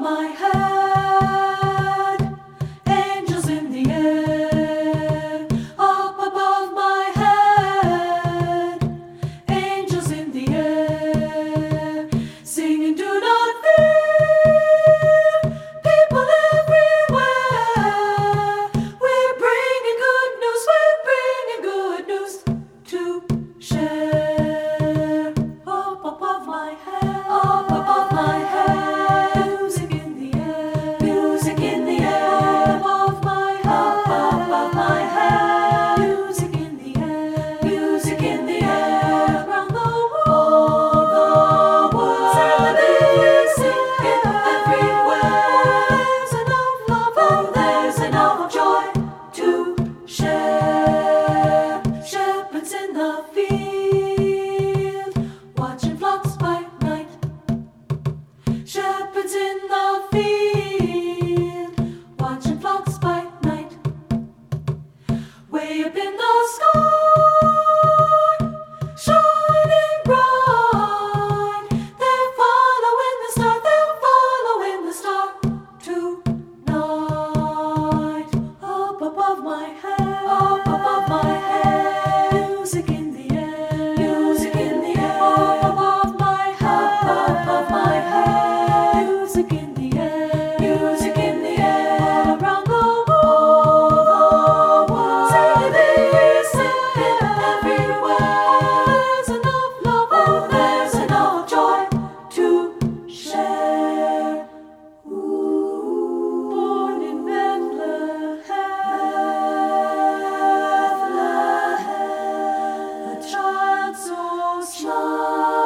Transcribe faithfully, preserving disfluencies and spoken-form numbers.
my head, angels in the air. Up above my head, angels in the air, singing, do not fear, people everywhere. We're bringing good news, we're bringing good news to share. Up above my head, up above my head, music in the air, music in the air. Above my head, up above my head, music in the air, music in the air. Around the world, the world, sing it everywhere. There's enough love, oh, there's enough joy to share. Shepherds in the field, watching flocks by night. Shepherds in the field, watching flocks by night. Way up in the sky, shining bright. They're following the star, they're following the star tonight. Up above my head, up above my head, music in the air, music in the air. Up above my head, up above my head, music in the air, music in the air. Around the world, the world, sing it, sing it everywhere. There's enough love, oh, there's enough joy to share. Ooh, born in Bethlehem, a child so small.